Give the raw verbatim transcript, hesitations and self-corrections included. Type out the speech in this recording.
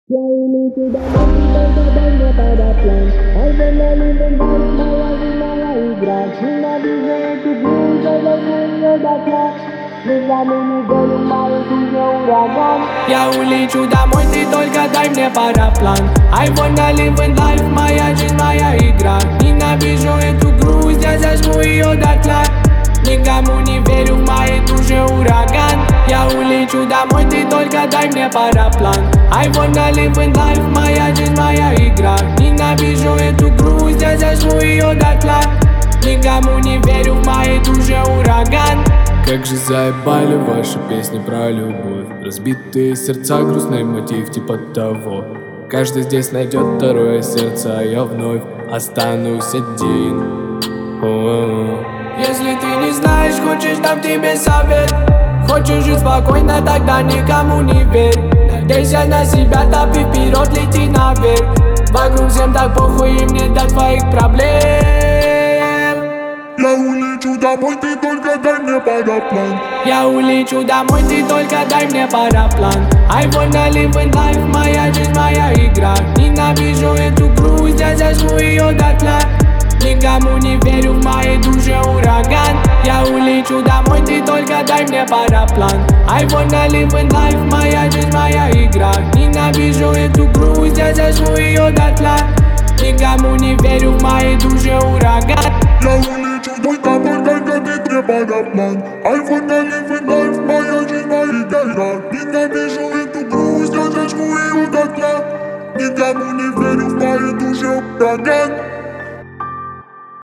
Я улечу домой, только дай мне параплан. Адреналин, вальс, моя любимая игра. Ненавижу эту игру, завожу ее до дна. Никому не верю, в мою жизнь ураган. Я улечу домой, ты только дай мне параплан. I wanna live in life, моя жизнь, моя игра. Ненавижу эту грусть, я зажму ее дотла. Никому не верю, в моей душе ураган. Я улечу домой, ты только дай мне параплан. I wanna live in life, моя жизнь, моя игра. Ненавижу эту грусть, я зажму ее дотла. Никому не верю, в моей душе ураган. Как же заебали ваши песни про любовь. Разбитые сердца, грустный мотив типа того. Каждый здесь найдет второе сердце, а я вновь останусь один. О-о-о. Если ты не знаешь, хочешь, дам тебе совет. Хочешь жить спокойно, тогда никому не верь. Надейся на себя, топи вперед, лети наверх. Вокруг всем так похуй, им не до твоих проблем. Я улечу домой, ты только дай мне параплан. Я улечу домой, ты только дай мне параплан. I wanna live in life, моя жизнь, моя игра. Ненавижу эту грусть, я зажму ее дотла. Никому не верю, в моей душе ураган. Я улечу домой, ты только дай мне параплан. I wanna live in life, моя жизнь, моя игра. Ненавижу эту грусть, я зажму ее дотла. Никому не верю, в моей душе ураган. Я улечу домой, только дай мне параплан. I wanna live in life, моя жизнь, моя игра. Ненавижу эту грусть, я зажму ее дотла. Никому не верю, в моей душе ураган.